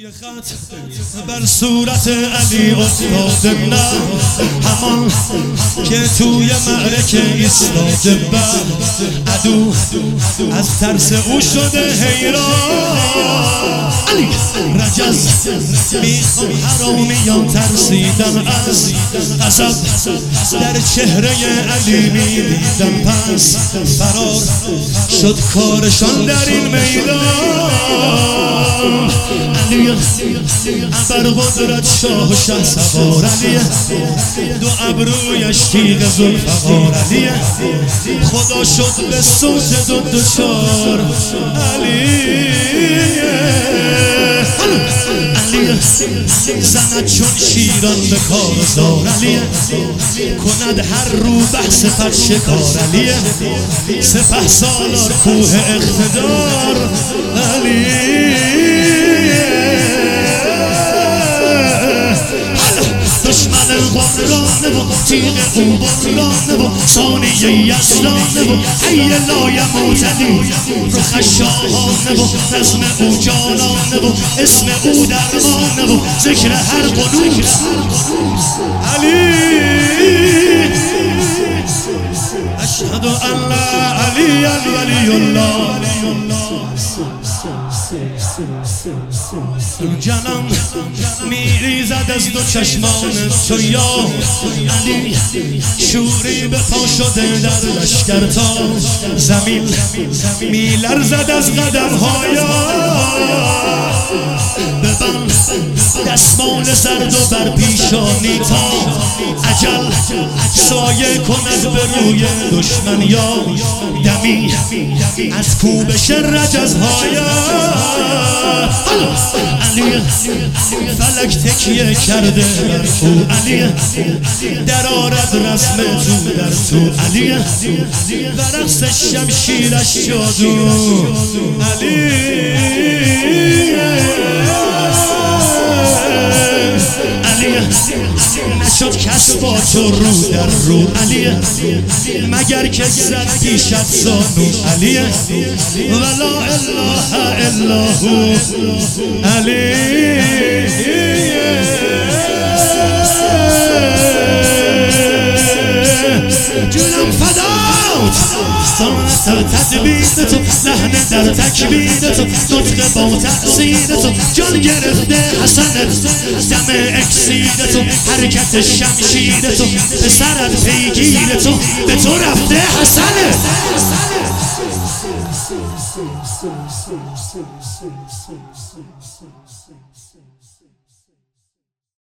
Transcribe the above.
یه خط بر صورت علی افتاده، نه همان که توی معرکه ایستاده، بر عدو از ترس او شده حیران. علی رجز میخوام حرامیان ترسیدن از غضب در چهره علی میدیدن، پس فرار شد کارشان در این میدان. علی ابر قدرت شاه و شه سوار، علی دو ابرویش تیغ ذوالفقار، علی خدا شد به صوت دو چار. علی زند چون شیران به کارزار، علی کند هر رو بحث پر شکار، علی سپه سالار کوه اقتدار. علی دشمن غرانه و تیغ او برانه و ثانیه یزدانه و حی لایموت، علی رخ شاهانه و نظم او جانانه و اسم او درمانه و ذکر هر قنوت. علی اشهد ان لا علی ولی الله. جانم میریزد از دو چشمان تو یا علی، شوری به پا شده در لشکر تا زمین میلرزد از قدم هایا. ببند دستمال زرد و بر پیشانی تا اجل سایه کند به روی دشمن یا دمی از کوبش رجزهایا. علی فلک تکیه کرده بر او، علی در آرد رسم تو در تو، علی و رقص شمشیرش جادو. علی نشد کس با تو رو در رو، علی مگر که زد پیشت زانو، علی ولا اله الا هو. علی جونم فدات سانت در تدبیر تو، لحن در تکبیر تو، نطق با تأثیر تو، جان گرفته حسنت دم اکسیر تو، حرکت شمشیر تو، به سرت پیگیر تو، به تو رفته حسنت.